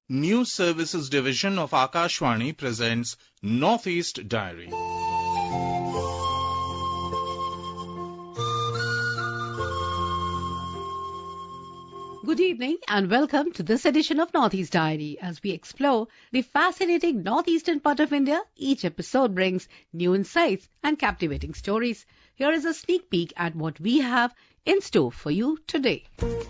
News Services Division of Akashvani presents Northeast Diary. Good evening and welcome to this edition of Northeast Diary. As we explore the fascinating northeastern part of India, each episode brings new insights and captivating stories. Here is a sneak peek at what we have in store for you today.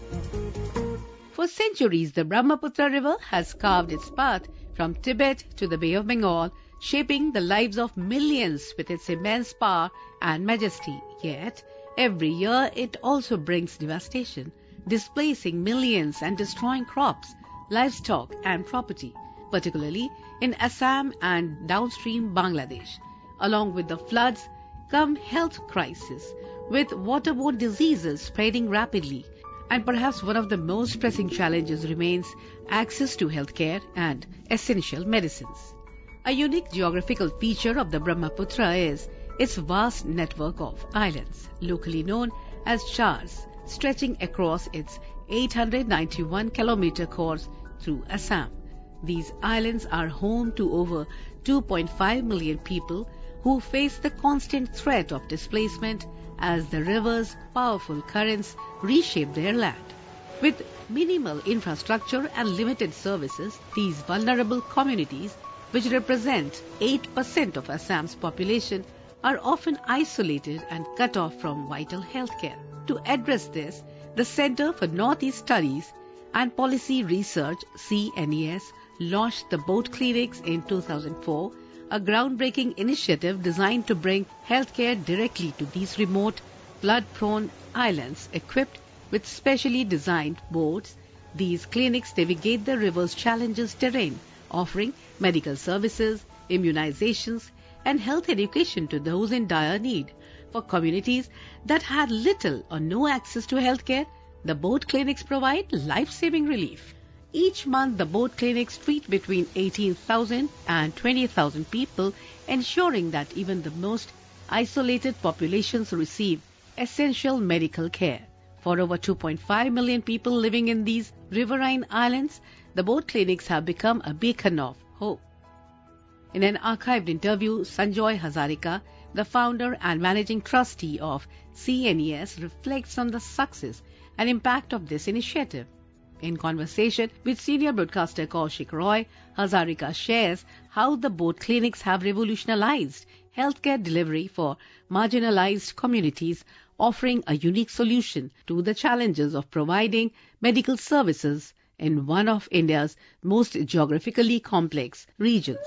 For centuries, the Brahmaputra River has carved its path from Tibet to the Bay of Bengal, shaping the lives of millions with its immense power and majesty. Yet, every year it also brings devastation, displacing millions and destroying crops, livestock and property, particularly in Assam and downstream Bangladesh. Along with the floods come health crises, with waterborne diseases spreading rapidly. And perhaps one of the most pressing challenges remains access to healthcare and essential medicines. A unique geographical feature of the Brahmaputra is its vast network of islands, locally known as chars, stretching across its 891-kilometer course through Assam. These islands are home to over 2.5 million people who face the constant threat of displacement as the river's powerful currents reshape their land. With minimal infrastructure and limited services, these vulnerable communities, which represent 8% of Assam's population, are often isolated and cut off from vital healthcare. To address this, the Center for Northeast Studies and Policy Research, CNES, launched the Boat Clinics in 2004, a groundbreaking initiative designed to bring healthcare directly to these remote, flood-prone islands equipped with specially designed boats. These clinics navigate the river's challenges terrain, offering medical services, immunizations, and health education to those in dire need. For communities that had little or no access to healthcare, the boat clinics provide life-saving relief. Each month, the boat clinics treat between 18,000 and 20,000 people, ensuring that even the most isolated populations receive essential medical care. For over 2.5 million people living in these riverine islands, the boat clinics have become a beacon of hope. In an archived interview, Sanjoy Hazarika, the founder and managing trustee of CNES, reflects on the success and impact of this initiative. In conversation with senior broadcaster Kaushik Roy, Hazarika shares how the boat clinics have revolutionized healthcare delivery for marginalized communities, offering a unique solution to the challenges of providing medical services in one of India's most geographically complex regions.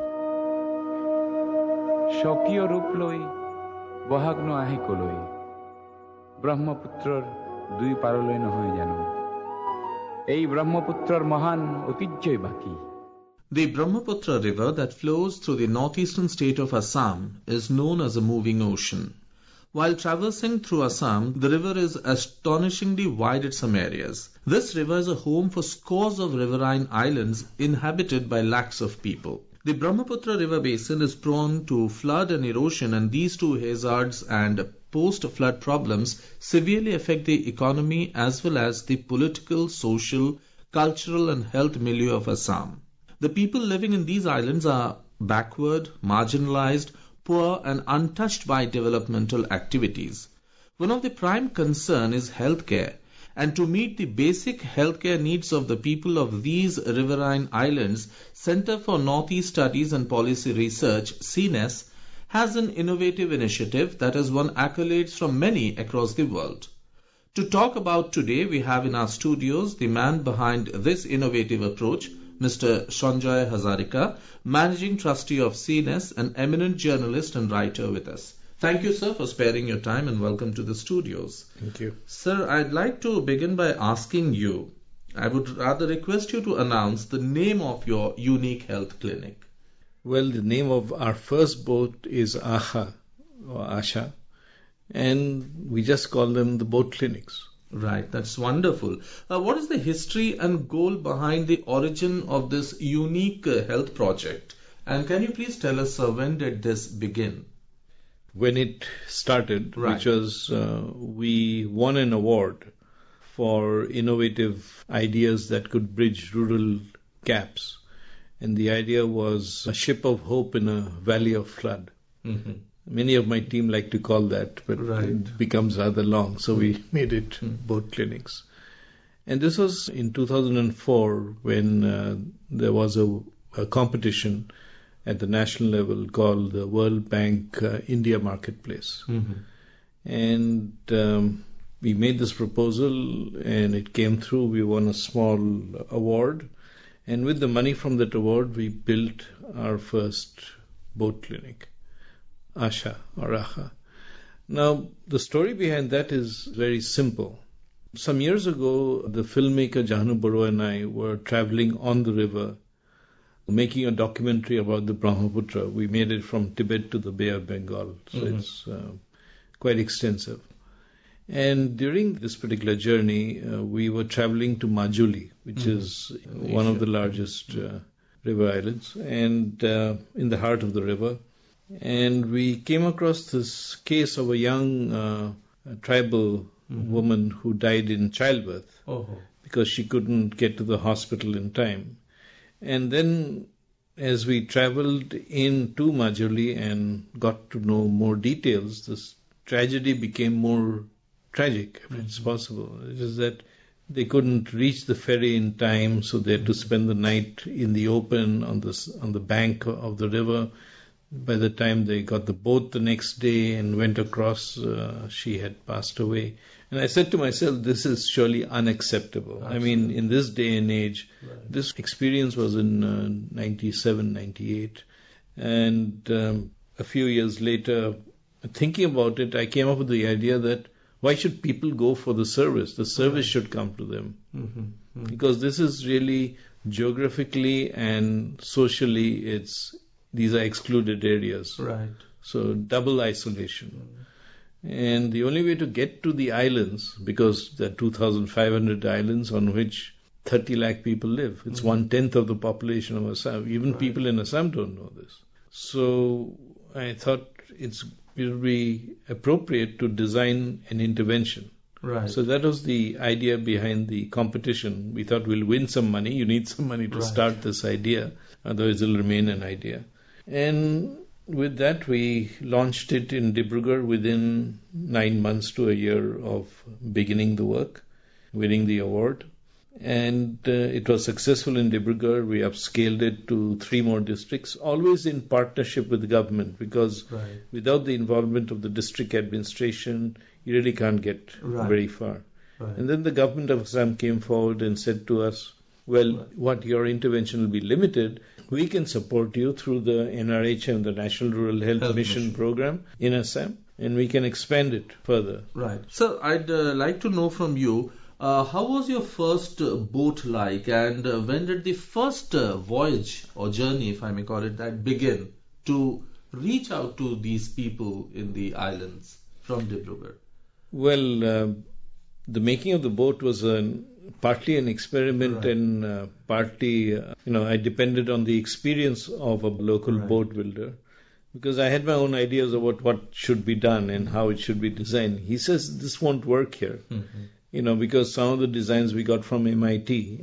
Shokyo ruploi, bohagno ahi koloi, Brahmaputra dui paroloi no hoy jano. এই ব্রহ্মপুত্রর মহান ঐতিহ্যই বাকি. The Brahmaputra River that flows through the northeastern state of Assam is known as a moving ocean. While traversing through Assam, the river is astonishingly wide in some areas. This river is a home for scores of riverine islands inhabited by lakhs of people. The Brahmaputra River basin is prone to flood and erosion, and these two hazards and post-flood problems severely affect the economy as well as the political, social, cultural and health milieu of Assam. The people living in these islands are backward, marginalized, poor and untouched by developmental activities. One of the prime concern is healthcare, and to meet the basic healthcare needs of the people of these riverine islands, Center for Northeast Studies and Policy Research, CNES, has an innovative initiative that has won accolades from many across the world. To talk about today, we have in our studios the man behind this innovative approach, Mr. Sanjoy Hazarika, Managing Trustee of CNES, an eminent journalist and writer with us. Thank you, sir, for sparing your time and welcome to the studios. Thank you. Sir, I'd like to begin by asking you, I would rather request you to announce the name of your unique health clinic. Well, the name of our first boat is AHA, or Asha, and we just call them the boat clinics. Right, that's wonderful. What is the history and goal behind the origin of this unique health project? And can you please tell us, sir, when did this begin? When it started, Right. which was, we won an award for innovative ideas that could bridge rural caps. And the idea was a ship of hope in a valley of flood. Mm-hmm. Many of my team like to call that, but Right. it becomes rather long, so we made it boat clinics. And this was in 2004 when there was a competition at the national level called the World Bank India Marketplace. Mm-hmm. And we made this proposal and it came through. We won a small award. And with the money from that award, we built our first boat clinic, Asha or Aha. Now, the story behind that is very simple. Some years ago, the filmmaker Jahanu Barua and I were traveling on the river, making a documentary about the Brahmaputra. We made it from Tibet to the Bay of Bengal, so it's quite extensive. And during this particular journey, we were traveling to Majuli, which is one of the largest river islands, and in the heart of the river. And we came across this case of a young tribal woman who died in childbirth because she couldn't get to the hospital in time. And then as we traveled into Majuli and got to know more details, this tragedy became more tragic, if it's possible. It is that they couldn't reach the ferry in time, so they had to spend the night in the open on the bank of the river. By the time they got the boat the next day and went across, she had passed away. And I said to myself, this is surely unacceptable. Absolutely. I mean, in this day and age, this experience was in 97, 98. And a few years later, thinking about it, I came up with the idea that why should people go for the service? The service should come to them. Because this is really geographically and socially, these are excluded areas. Right. So double isolation. And the only way to get to the islands, because there are 2,500 islands on which 30 lakh people live. It's 1/10 of the population of Assam. Even people in Assam don't know this. So I thought it would be appropriate to design an intervention. Right. So that was the idea behind the competition. We thought we'll win some money. You need some money to start this idea. Otherwise it'll remain an idea. And with that, we launched it in Dibrugarh within 9 months to a year of beginning the work, winning the award. And it was successful in Dibrugarh. We upscaled it to 3 more districts, always in partnership with the government, because without the involvement of the district administration, you really can't get very far. Right. And then the government of Assam came forward and said to us, well, what your intervention will be limited. We can support you through the NRHM, the National Rural Health Mission program in Assam, and we can expand it further. Right. So I'd like to know from you, how was your first boat like, and when did the first voyage or journey, if I may call it that, begin to reach out to these people in the islands from Dibrugarh? Well, the making of the boat was partly an experiment and partly, I depended on the experience of a local boat builder, because I had my own ideas about what should be done and how it should be designed. He says this won't work here, because some of the designs we got from MIT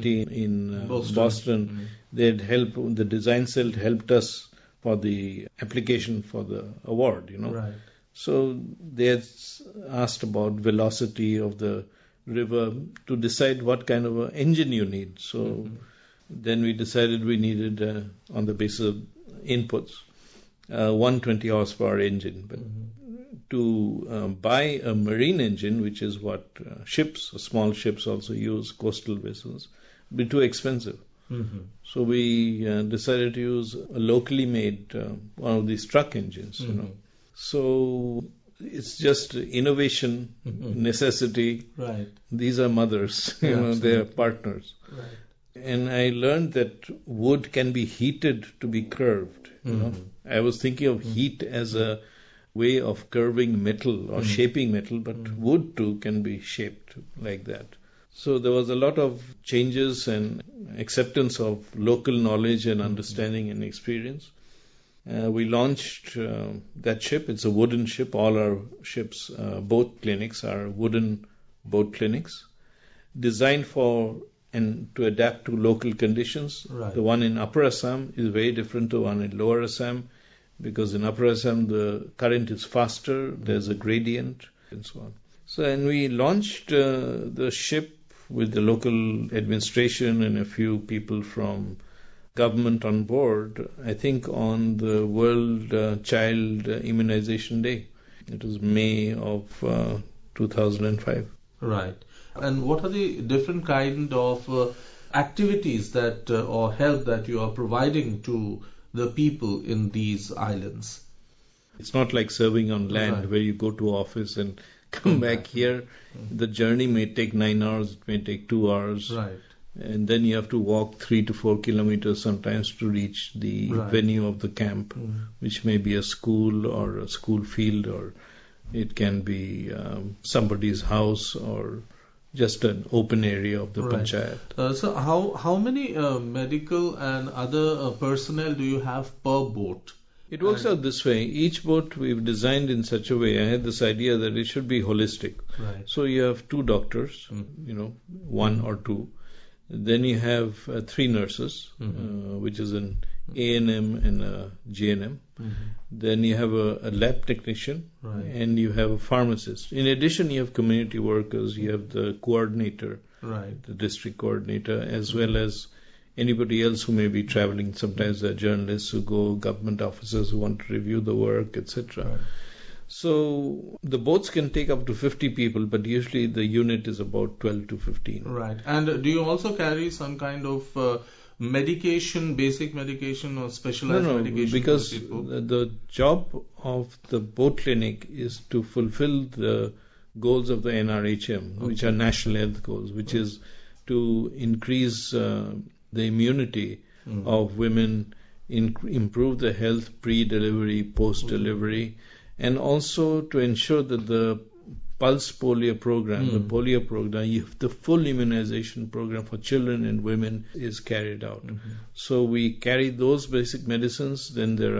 in Boston, they'd help, the design cell helped us for the application for the award, Right. So they had asked about velocity of the river to decide what kind of an engine you need. So then we decided we needed, on the basis of inputs, 120 horsepower engine. But to buy a marine engine, which is what small ships also use, coastal vessels, would be too expensive. So we decided to use a locally made one of these truck engines, So it's just innovation, necessity. Right. These are mothers, they are partners. Right. And I learned that wood can be heated to be curved. I was thinking of heat as a way of curving metal or shaping metal, but wood too can be shaped like that. So there was a lot of changes and acceptance of local knowledge and understanding and experience. We launched that ship. It's a wooden ship. All our ships, boat clinics, are wooden boat clinics, designed for and to adapt to local conditions. Right. The one in Upper Assam is very different to one in Lower Assam, because in Upper Assam the current is faster, there's a gradient, and so on. So, and we launched the ship with the local administration and a few people from government on board, I think on the World Child Immunization Day. It was May of 2005. Right. And what are the different kind of activities that or help that you are providing to the people in these islands? It's not like serving on land, Right. where you go to office and come back here. The journey may take 9 hours, it may take 2 hours. Right. And then you have to walk 3 to 4 kilometers sometimes to reach the Right. venue of the camp, which may be a school or a school field, or it can be somebody's house or just an open area of the Right. panchayat. So how many medical and other personnel do you have per boat? It works out this way. Each boat we've designed in such a way. I had this idea that it should be holistic. Right. So you have 2 doctors, one or two. Then you have 3 nurses, which is an A&M and a GNM. Then you have a lab technician, Right. and you have a pharmacist. In addition, you have community workers, you have the coordinator, Right. the district coordinator, as well as anybody else who may be traveling. Sometimes there are journalists who go, government officers who want to review the work, etc. Right. So the boats can take up to 50 people, but usually the unit is about 12 to 15. Right. And do you also carry some kind of medication, basic medication or specialized medication because for people? the job of the boat clinic is to fulfill the goals of the NRHM, which are national health goals, which is to increase the immunity of women, improve the health pre-delivery, post-delivery, and also to ensure that the pulse polio program, the polio program, the full immunization program for children and women is carried out. So we carry those basic medicines. Then there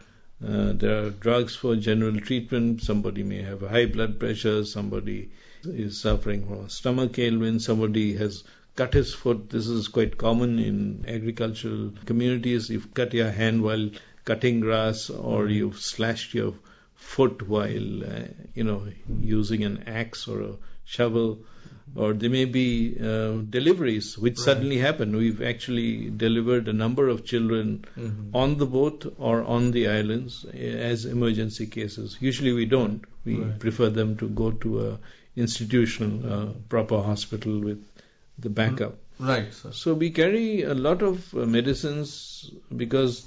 are drugs for general treatment. Somebody may have high blood pressure. Somebody is suffering from a stomach ailment. Somebody has cut his foot. This is quite common in agricultural communities. You've cut your hand while cutting grass, or you've slashed your foot while using an axe or a shovel, or there may be deliveries which suddenly happen. We've actually delivered a number of children on the boat or on the islands as emergency cases. Usually we don't. We prefer them to go to a institutional proper hospital with the backup. Right, sir. So we carry a lot of medicines because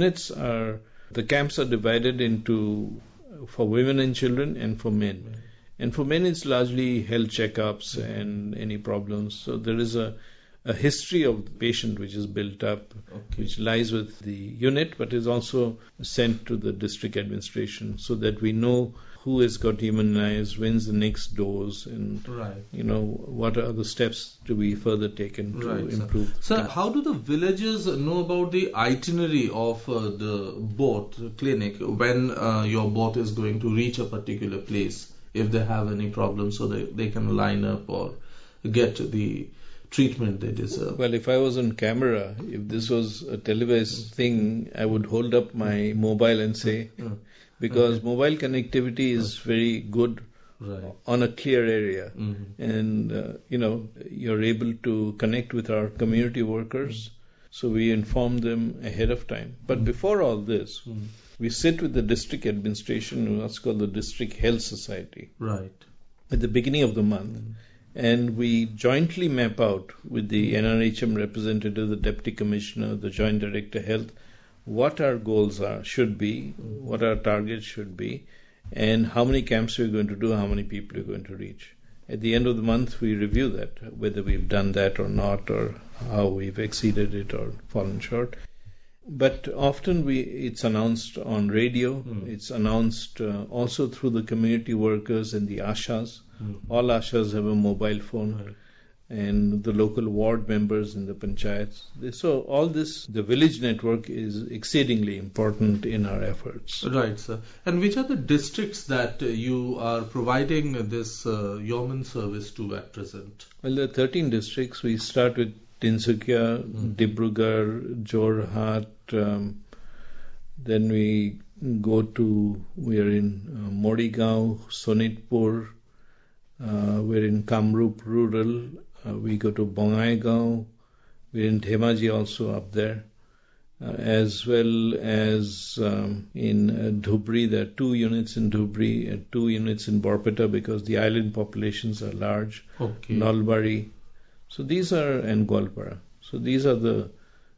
the camps are divided into for women and children and for men. And for men it's largely health checkups and any problems. So there is a history of the patient which is built up, which lies with the unit, but is also sent to the district administration so that we know who has got immunized, when's the next dose, and what are the steps to be further taken to improve. Sir, how do the villagers know about the itinerary of the boat clinic when your boat is going to reach a particular place, if they have any problems, so that they can line up or get the treatment they deserve? Well, if I was on camera, if this was a televised thing, I would hold up my mobile and say, because mobile connectivity is very good on a clear area, and you're able to connect with our community workers, so we inform them ahead of time. But before all this, we sit with the district administration, what's called the District Health Society, at the beginning of the month. And we jointly map out with the NRHM representative, the Deputy Commissioner, the Joint Director Health, what our goals should be, what our targets should be, and how many camps we're going to do, how many people we're going to reach. At the end of the month, we review that, whether we've done that or not, or how we've exceeded it or fallen short. But often it's announced on radio, it's announced also through the community workers and the ashas. All ashas have a mobile phone. and the local ward members in the panchayats. So all this, the village network is exceedingly important in our efforts. Right, sir. And which are the districts that you are providing this yeoman service to at present? Well, there are 13 districts. We start with Tinsukia, Dibrugarh, Jorhat, then we are in Morigaon, Sonitpur, we're in Kamrup Rural, we go to Bongaigaon, we're in Dhemaji also up there, as well as in Dhubri. There are 2 units in Dhubri and 2 units in Borpeta because the island populations are large. Okay. Nalbari. So these are, and Gwalpara. So these are the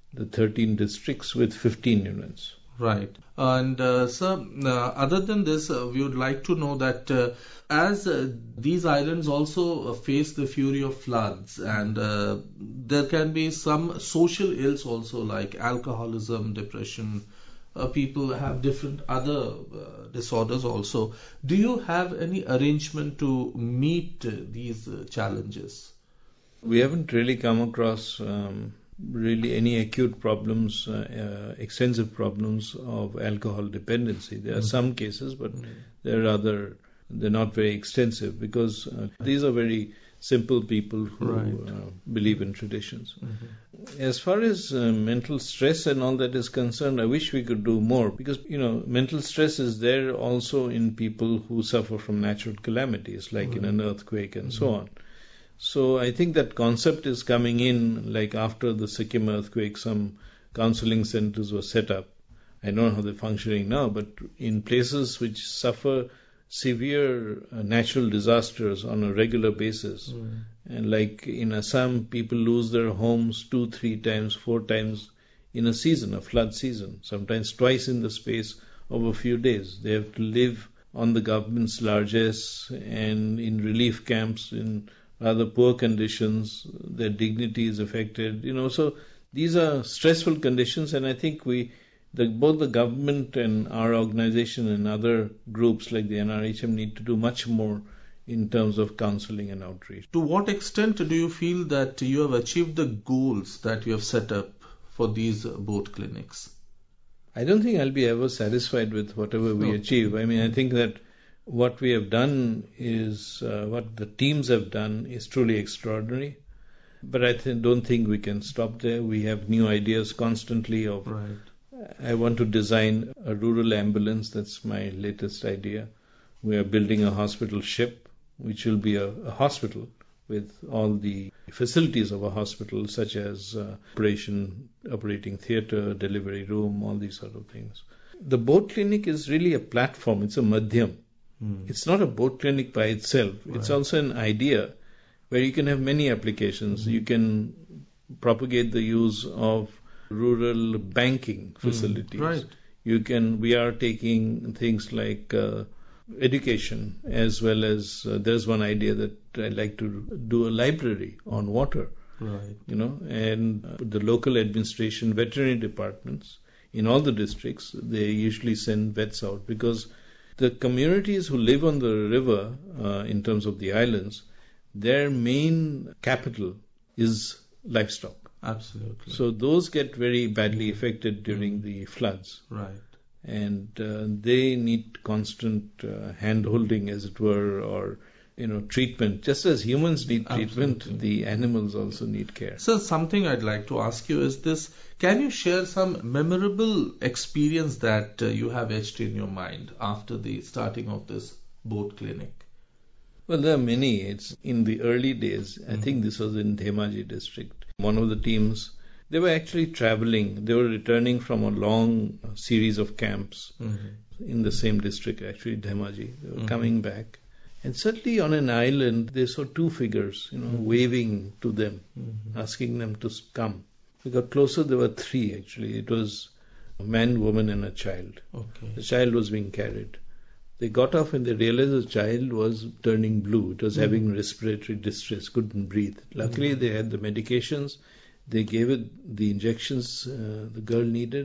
13 districts with 15 units. Right. And sir, other than this, we would like to know that as these islands also face the fury of floods, and there can be some social ills also, like alcoholism, depression. People have different other disorders also. Do you have any arrangement to meet these challenges? We haven't really come across really any acute problems, extensive problems of alcohol dependency. There are some cases, but they're not very extensive because these are very simple people who believe in traditions. As far as mental stress and all that is concerned, I wish we could do more because, mental stress is there also in people who suffer from natural calamities like in an earthquake and so on. So I think that concept is coming in, like after the Sikkim earthquake, some counseling centers were set up. I don't know how they're functioning now, but in places which suffer severe natural disasters on a regular basis, and like in Assam, people lose their homes 2, 3 times, 4 times in a season, a flood season, sometimes twice in the space of a few days. They have to live on the government's largesse and in relief camps in rather poor conditions, their dignity is affected, so these are stressful conditions, and I think both the government and our organization and other groups like the NRHM need to do much more in terms of counseling and outreach. To what extent do you feel that you have achieved the goals that you have set up for these boat clinics? I don't think I'll be ever satisfied with whatever we achieve. I think that what we have done is, what the teams have done is truly extraordinary. But I don't think we can stop there. We have new ideas constantly of, I want to design a rural ambulance. That's my latest idea. We are building a hospital ship, which will be a hospital with all the facilities of a hospital, such as operating theatre, delivery room, all these sort of things. The boat clinic is really a platform. It's a madhyam. It's not a boat clinic by itself. It's also an idea where you can have many applications. You can propagate the use of rural banking facilities. We are taking things like education, as well as there's one idea that I'd like to do a library on water. And the local administration, veterinary departments in all the districts, they usually send vets out because the communities who live on the river, in terms of the islands, their main capital is livestock. Absolutely. So those get very badly affected during the floods. And they need constant hand-holding, as it were, or treatment. Just as humans need treatment, the animals also need care. So something I'd like to ask you is this. Can you share some memorable experience that you have etched in your mind after the starting of this boat clinic? Well, there are many. It's in the early days. I think this was in Dhemaji district. One of the teams, they were actually traveling. They were returning from a long series of camps in the same district, actually, Dhemaji. They were coming back. And suddenly on an island, they saw 2 figures, waving to them, asking them to come. We got closer, there were 3 actually. It was a man, woman and a child. The child was being carried. They got off and they realized the child was turning blue. It was having respiratory distress, couldn't breathe. Luckily, they had the medications. They gave it the injections the girl needed.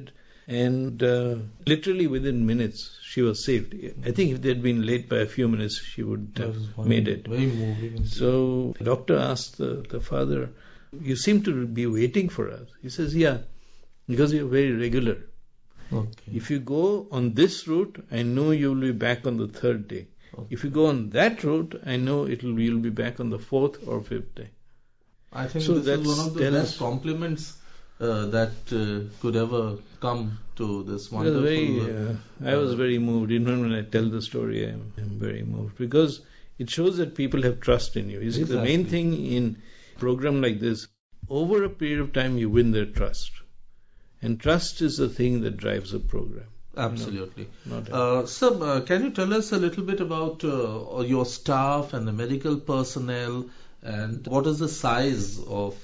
And literally within minutes, she was saved. I think if they had been late by a few minutes, she would have made it. Very moving. So the doctor asked the father, "You seem to be waiting for us." He says, "Yeah, because you're very regular. Okay. If you go on this route, I know you will be back on the third day. Okay. If you go on that route, I know you'll be back on the fourth or fifth day." I think So this is one of the that's- best compliments that could ever come to this wonderful... I was very moved. Even when I tell the story, I'm very moved because it shows that people have trust in you. You see, the main Exactly. thing in a program like this, over a period of time, you win their trust. And trust is the thing that drives a program. Absolutely. Not Sir, can you tell us a little bit about your staff and the medical personnel, and what is the size of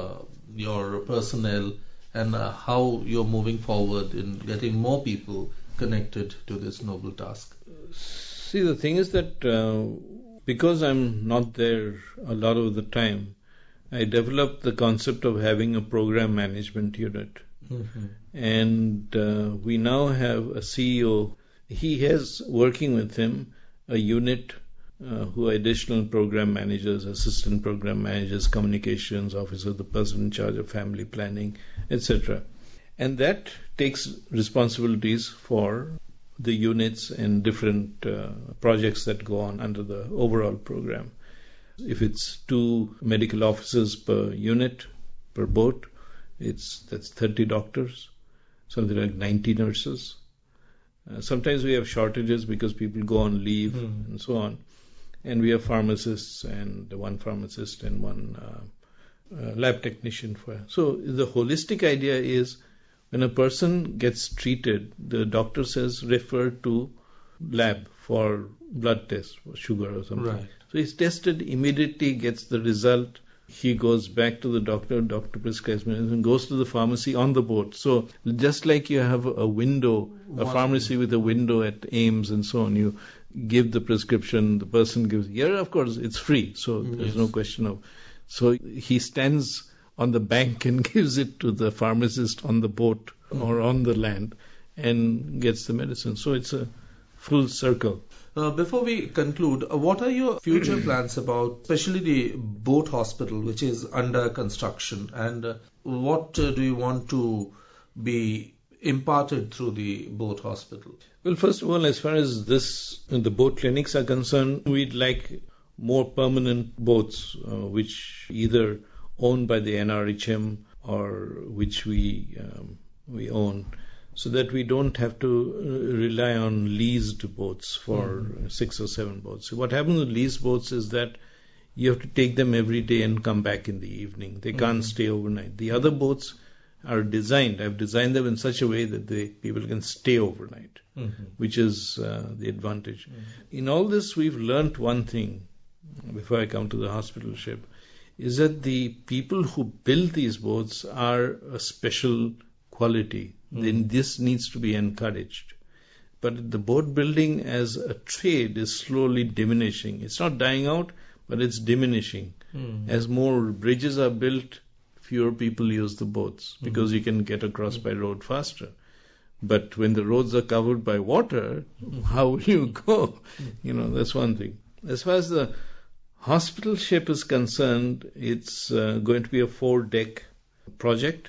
your personnel, and how you're moving forward in getting more people connected to this noble task? See, the thing is that because I'm not there a lot of the time, I developed the concept of having a program management unit. Mm-hmm. And we now have a CEO. He has working with him a unit who are additional program managers, assistant program managers, communications officer, the person in charge of family planning, etc. And that takes responsibilities for the units and different projects that go on under the overall program. If it's 2 medical officers per unit, per boat, that's 30 doctors, something like 90 nurses. Sometimes we have shortages because people go on leave and so on. And we have pharmacists and 1 pharmacist and 1 lab technician. So the holistic idea is when a person gets treated, the doctor says refer to lab for blood test for sugar or something. Right. So he's tested, immediately gets the result. He goes back to the doctor prescribes medicine, and goes to the pharmacy on the boat. So just like you have a window, a pharmacy with a window at Ames and so on, you give the prescription, the person gives. Here, of course, it's free, so there's no question of. So he stands on the bank and gives it to the pharmacist on the boat or on the land and gets the medicine. So it's a full circle. Before we conclude, what are your future plans about, especially the boat hospital, which is under construction, and what do you want to be imparted through the boat hospital? Well, first of all, as far as the boat clinics are concerned, we'd like more permanent boats, which either owned by the NRHM or which we own, so that we don't have to rely on leased boats for 6 or 7 boats. So what happens with leased boats is that you have to take them every day and come back in the evening. They can't stay overnight. The other boats are designed. I've designed them in such a way that people can stay overnight, which is the advantage. In all this, we've learnt one thing before I come to the hospital ship, is that the people who build these boats are a special quality. Then this needs to be encouraged. But the boat building as a trade is slowly diminishing. It's not dying out, but it's diminishing. As more bridges are built, fewer people use the boats because you can get across by road faster. But when the roads are covered by water, how will you go? That's one thing. As far as the hospital ship is concerned, it's going to be a 4-deck project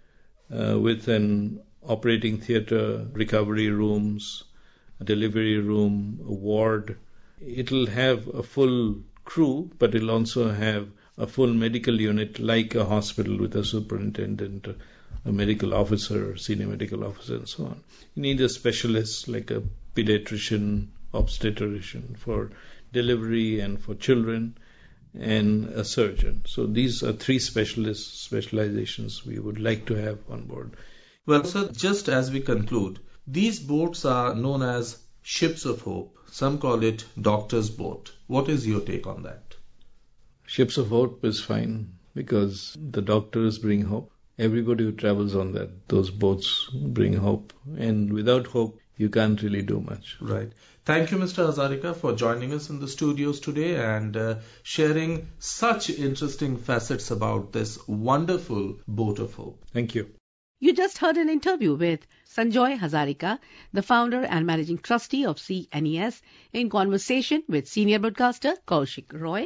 with an operating theatre, recovery rooms, a delivery room, a ward. It'll have a full crew, but it'll also have a full medical unit like a hospital with a superintendent, a medical officer, senior medical officer, and so on. You need a specialist like a pediatrician, obstetrician for delivery and for children, and a surgeon. So these are 3 specializations we would like to have on board. Well, sir, just as we conclude, these boats are known as ships of hope. Some call it doctor's boat. What is your take on that? Ships of hope is fine because the doctors bring hope. Everybody who travels on those boats bring hope. And without hope, you can't really do much. Right. Thank you, Mr. Hazarika, for joining us in the studios today and sharing such interesting facets about this wonderful boat of hope. Thank you. You just heard an interview with Sanjoy Hazarika, the founder and managing trustee of CNES, in conversation with senior broadcaster Kaushik Roy.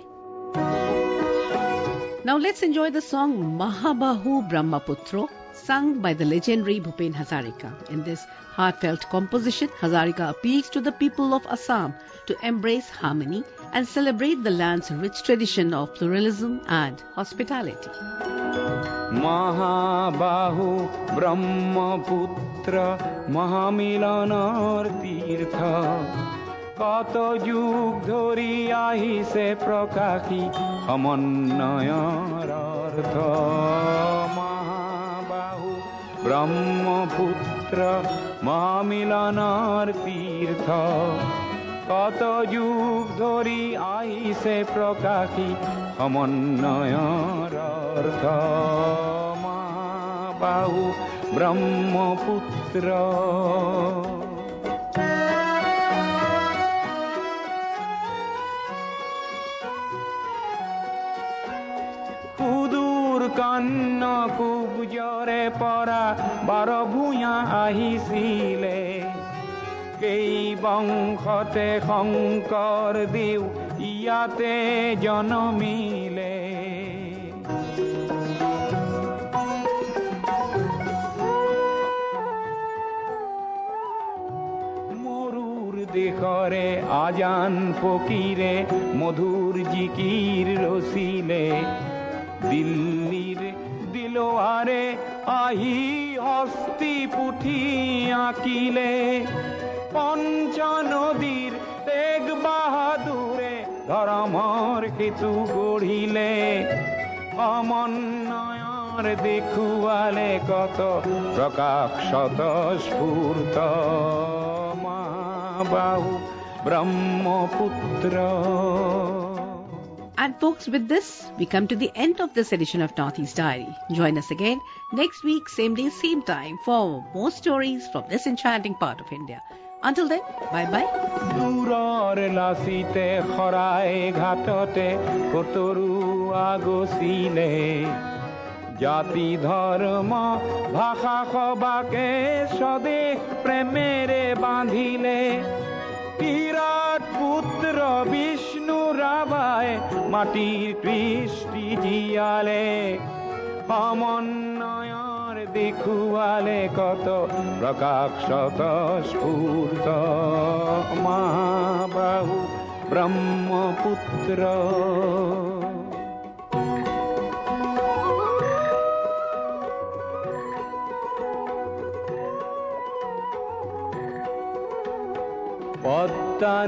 Now let's enjoy the song Mahabahu Brahmaputro, sung by the legendary Bhupen Hazarika. In this heartfelt composition, Hazarika appeals to the people of Assam to embrace harmony and celebrate the land's rich tradition of pluralism and hospitality. Mahabahu Brahmaputra Mahamilanar Tirtha কত যুগ ধরি আহিছে প্রকাশী সমন্বয়ৰ অৰ্থ মহাবাহু ব্ৰহ্মপুত্ৰ মহামিলনৰ তীৰ্থ কত যুগ ধৰি আহিছে প্ৰকাশী সমন্বয়ৰ অৰ্থ মহাবাহু ব্ৰহ্মপুত্ৰ কন্ন কুবজৰে পৰা বাৰ ভূঞা আহিছিলে কেই বংশতে শংকৰ দেউ ইয়াতে জনমিলে মৰুৰ দেশৰে আজান ফকীৰে মধুৰ জিকিৰ ৰচিলে দিল্লীৰ দিলোৱাৰে আহি হস্তি পুথি আঁকিলে পঞ্চ নদীৰ তেগ বাহাদুৰে ধৰ্মৰ সেতু গঢ়িলে সমন্বয়ৰ দেখুৱালে কত প্ৰকাশত স্ফূৰ্ত মহাবাহু Brahmaputra. And folks, with this, we come to the end of this edition of Northeast Diary. Join us again next week, same day, same time, for more stories from this enchanting part of India. Until then, bye-bye. দূৰৰ লাচিতে খৰাই ঘাটতে কতৰু আগচিলে জাতি ধৰ্ম ভাষা সবাকে স্বদেশ প্ৰেমেৰে বান্ধিলে বিৰাট পুত্ৰ বিষ্ণু ৰাভাই মাটিৰ কৃষ্টি জীয়ালে সমন্বয়ৰ দেখুৱালে কত প্ৰকাশত স্ফূৰ্ত মহাবাহু ব্ৰহ্মপুত্ৰ. পদ্মা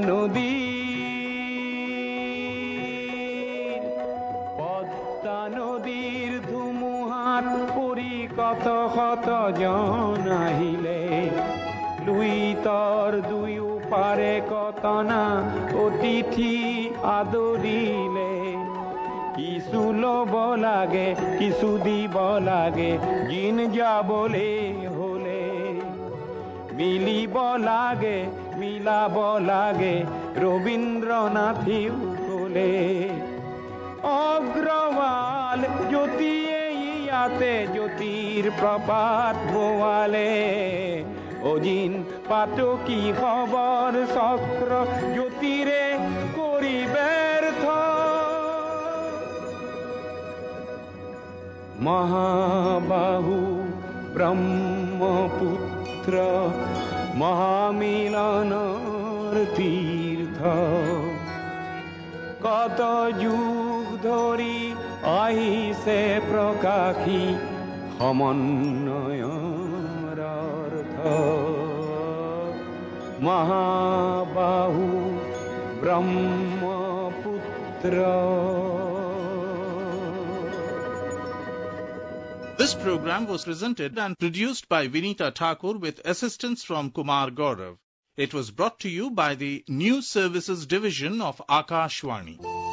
নদীৰ ধুমুহাত পৰি কত শত জন আহিলে লুইতৰ দুয়ো পাৰে কতনা অতিথি আদৰিলে কিছু ল'ব লাগে কিছু দিব লাগে জিন যাবলে হলে মিলিব লাগে মিলাব লাগে ৰবীন্দ্ৰনাথেও ক'লে অগ্ৰৱাল জ্যোতিয়ে ইয়াতে জ্যোতিৰ প্ৰপাত বোৱালে অজিন পাতকী খবৰ চক্ৰ জ্যোতিৰে কৰি ব্যৰ্থ মহাবাহু ব্ৰহ্মপুত্ৰ মহামিলনৰ তীৰ্থ কত যুগ ধৰি আহিছে প্ৰকাশী সমন্বয়ৰ অৰ্থ মহাবাহু Brahmaputra. This program was presented and produced by Vinita Thakur with assistance from Kumar Gaurav. It was brought to you by the News Services Division of Akashvani.